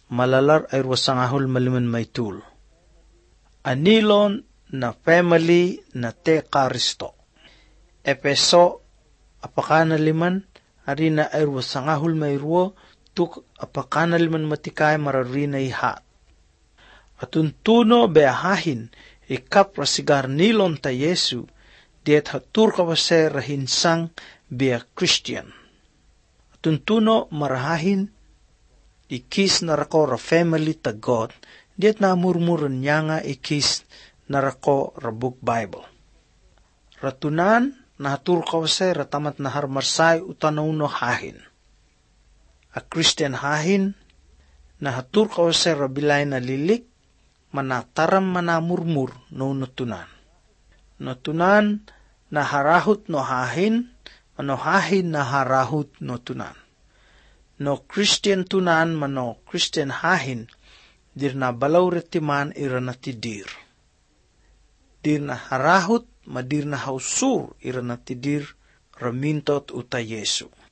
malalar ay ruwasangahul maliman maytul. Anilon na family na te Karisto. Epeso apakanaliman arina ay ruwasangahul mayruo tuk apakanaliman matikay mararina ihat. Atuntuno beahahin ikap rasigar nilon ta Yesu diet hatur kawase rahinsang bea Christian. Atuntuno marahahin ikis narako ra family ta God, diet na murmuran niya nga ikis narako ra book Bible. Ratunan nahatur kawase ratamat na harmarsay utanaw hahin. A Christian hahin nahatur kawase rabilay na lilik manataram manamurmur no natunan. Natunan naharahut no hahin, manohahin naharahut no tunan. No Christian tunan mano Christian hahin, dir na balaw retiman iranatidir. Dir na harahut, madir na hausur iranatidir ramintot uta Yesu.